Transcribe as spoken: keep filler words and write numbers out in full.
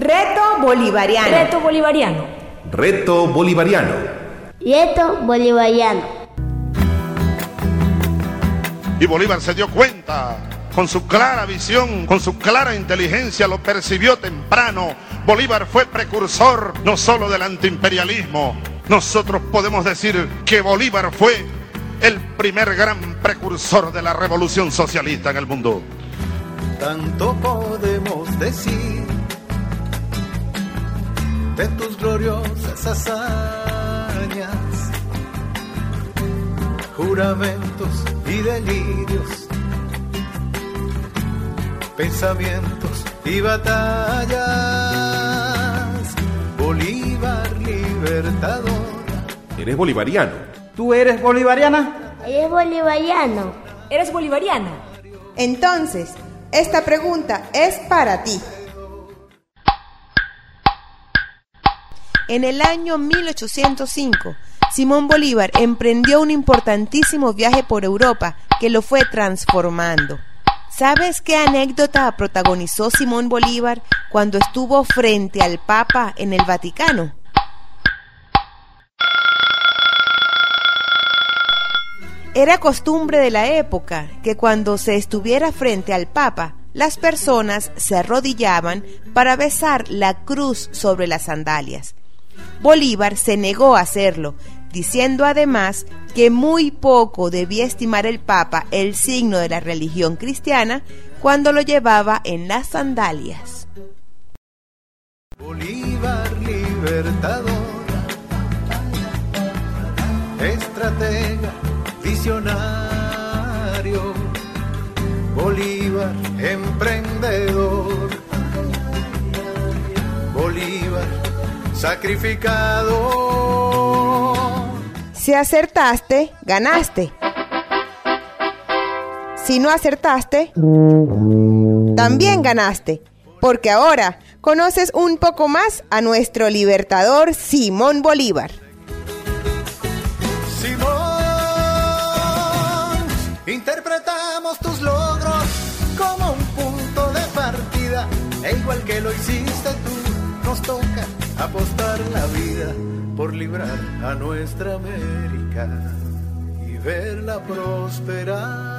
Reto bolivariano. Reto bolivariano. Reto bolivariano. Reto bolivariano. Y Bolívar se dio cuenta, con su clara visión, con su clara inteligencia, lo percibió temprano. Bolívar fue precursor no solo del antiimperialismo. Nosotros podemos decir que Bolívar fue el primer gran precursor de la revolución socialista en el mundo. Tanto podemos decir de tus gloriosas hazañas, juramentos y delirios, pensamientos y batallas. Bolívar libertador. ¿Eres bolivariano? ¿Tú eres bolivariana? ¿Eres bolivariano? ¿Eres bolivariana? Entonces, esta pregunta es para ti. En el año mil ochocientos cinco, Simón Bolívar emprendió un importantísimo viaje por Europa que lo fue transformando. ¿Sabes qué anécdota protagonizó Simón Bolívar cuando estuvo frente al Papa en el Vaticano? Era costumbre de la época que cuando se estuviera frente al Papa, las personas se arrodillaban para besar la cruz sobre las sandalias. Bolívar se negó a hacerlo, diciendo además que muy poco debía estimar el Papa el signo de la religión cristiana cuando lo llevaba en las sandalias. Bolívar libertador, estratega, visionario. Bolívar emprendedor, Bolívar sacrificado. Si acertaste, ganaste. Si no acertaste, también ganaste, porque ahora conoces un poco más a nuestro libertador Simón Bolívar. Simón, interpretamos tus logros como un punto de partida, e igual que lo hiciste tú, nos toca apostar la vida por librar a nuestra América y verla prosperar.